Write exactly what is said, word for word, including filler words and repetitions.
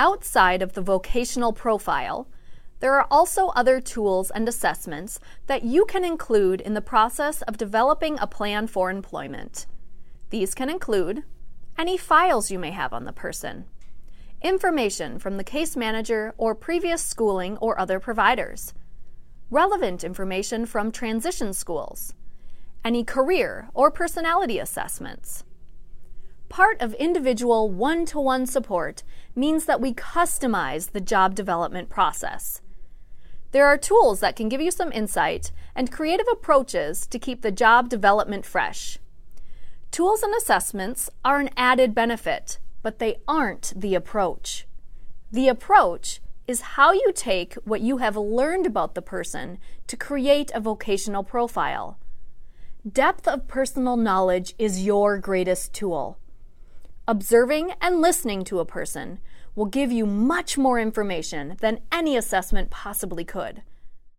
Outside of the vocational profile, there are also other tools and assessments that you can include in the process of developing a plan for employment. These can include any files you may have on the person, information from the case manager or previous schooling or other providers, relevant information from transition schools, any career or personality assessments. Part of individual one-to-one support means that we customize the job development process. There are tools that can give you some insight and creative approaches to keep the job development fresh. Tools and assessments are an added benefit, but they aren't the approach. The approach is how you take what you have learned about the person to create a vocational profile. Depth of personal knowledge is your greatest tool. Observing and listening to a person will give you much more information than any assessment possibly could.